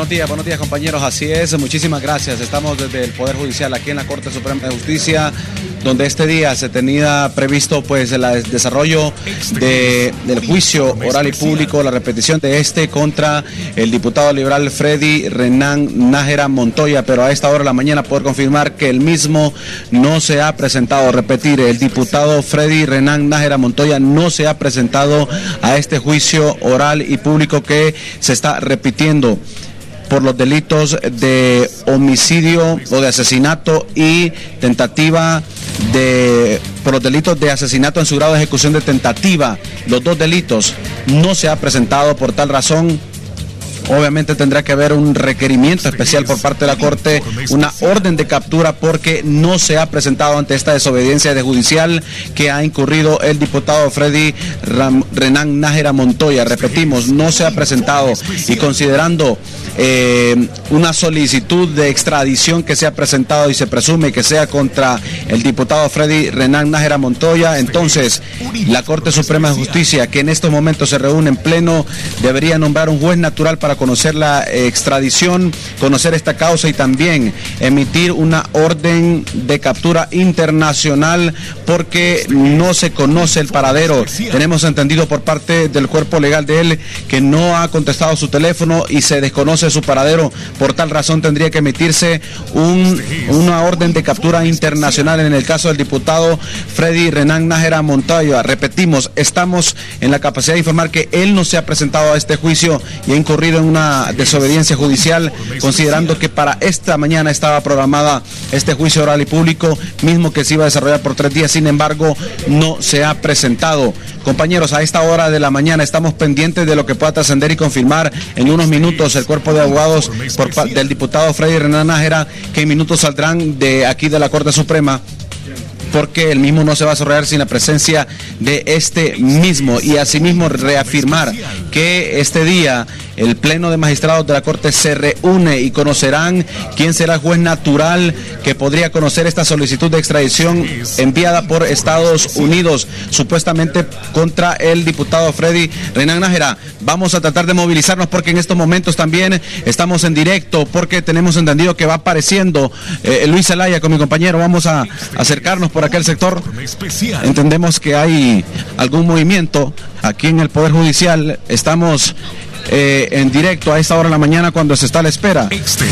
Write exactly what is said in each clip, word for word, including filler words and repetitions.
Buenos días, buenos días compañeros, así es, muchísimas gracias. Estamos desde el Poder Judicial aquí en la Corte Suprema de Justicia, donde este día se tenía previsto pues el desarrollo de, del juicio oral y público, la repetición de este contra el diputado liberal Freddy Renán Nájera Montoya, pero a esta hora de la mañana poder confirmar que el mismo no se ha presentado. Repetir, el diputado Freddy Renán Nájera Montoya no se ha presentado a este juicio oral y público que se está repitiendo por los delitos de homicidio o de asesinato y tentativa de, por los delitos de asesinato en su grado de ejecución de tentativa. Los dos delitos no se ha presentado. Por tal razón, obviamente tendrá que haber un requerimiento especial por parte de la Corte, una orden de captura, porque no se ha presentado ante esta desobediencia de judicial que ha incurrido el diputado Freddy Ram, Renán Nájera Montoya. Repetimos, no se ha presentado, y considerando eh, una solicitud de extradición que se ha presentado y se presume que sea contra el diputado Freddy Renán Nájera Montoya, entonces la Corte Suprema de Justicia, que en estos momentos se reúne en pleno, debería nombrar un juez natural para conocer la extradición, conocer esta causa y también emitir una orden de captura internacional, porque no se conoce el paradero. Tenemos entendido por parte del cuerpo legal de él que no ha contestado su teléfono y se desconoce su paradero. Por tal razón tendría que emitirse un, una orden de captura internacional en el caso del diputado Freddy Renán Nájera Montoya. Repetimos, estamos en la capacidad de informar que él no se ha presentado a este juicio y ha incurrido en una desobediencia judicial, considerando que para esta mañana estaba programada este juicio oral y público, mismo que se iba a desarrollar por tres días. Sin embargo, no se ha presentado. Compañeros, a esta hora de la mañana estamos pendientes de lo que pueda trascender y confirmar en unos minutos el cuerpo de abogados por, del diputado Freddy Renán Nájera, que en minutos saldrán de aquí de la Corte Suprema, porque el mismo no se va a desarrollar sin la presencia de este mismo. Y asimismo reafirmar que este día el Pleno de Magistrados de la Corte se reúne y conocerán quién será el juez natural que podría conocer esta solicitud de extradición enviada por Estados Unidos, supuestamente contra el diputado Freddy Renán Nájera. Vamos a tratar de movilizarnos, porque en estos momentos también estamos en directo, porque tenemos entendido que va apareciendo eh, Luis Zelaya con mi compañero. Vamos a acercarnos por aquel sector. Entendemos que hay algún movimiento aquí en el Poder Judicial. Estamos eh, en directo a esta hora de la mañana, cuando se está a la espera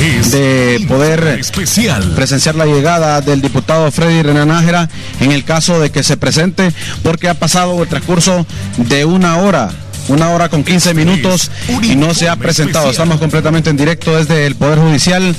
de poder presenciar la llegada del diputado Freddy Renán Nájera, en el caso de que se presente, porque ha pasado el transcurso de una hora. Una hora con quince minutos y no se ha presentado. Estamos completamente en directo desde el Poder Judicial.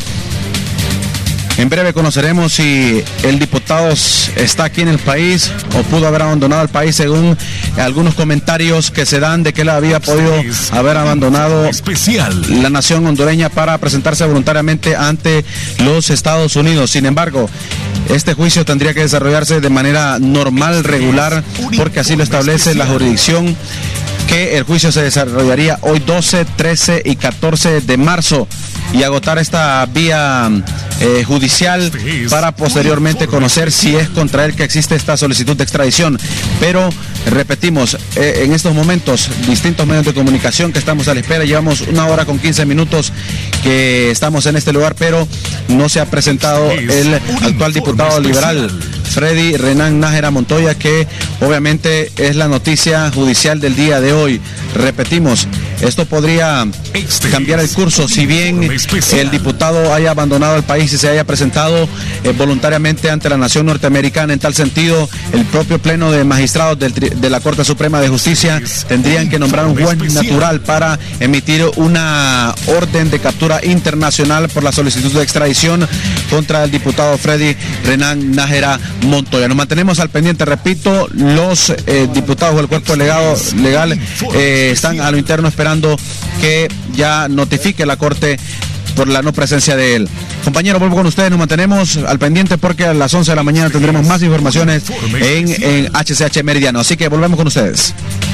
En breve conoceremos si el diputado está aquí en el país o pudo haber abandonado el país, según algunos comentarios que se dan de que él había podido haber abandonado la nación hondureña para presentarse voluntariamente ante los Estados Unidos. Sin embargo, este juicio tendría que desarrollarse de manera normal, regular, porque así lo establece la jurisdicción, que el juicio se desarrollaría hoy doce, trece y catorce de marzo, y agotar esta vía eh, judicial para posteriormente conocer si es contra él que existe esta solicitud de extradición. Pero repetimos, eh, en estos momentos distintos medios de comunicación que estamos a la espera, llevamos una hora con quince minutos que estamos en este lugar, pero no se ha presentado el actual diputado liberal Freddy Renán Nájera Montoya, que obviamente es la noticia judicial del día de hoy. Repetimos, esto podría cambiar el curso, si bien el diputado haya abandonado el país y se haya presentado eh, voluntariamente ante la nación norteamericana. En tal sentido, el propio Pleno de Magistrados del, de la Corte Suprema de Justicia tendrían que nombrar un juez natural para emitir una orden de captura internacional por la solicitud de extradición contra el diputado Freddy Renán Nájera Montoya. Nos mantenemos al pendiente, repito, los eh, diputados del cuerpo legado, legal eh, están a lo interno esperando que ya notifique la Corte por la no presencia de él. Compañero, vuelvo con ustedes, nos mantenemos al pendiente, porque a las once de la mañana tendremos más informaciones en, en H C H Meridiano, así que volvemos con ustedes.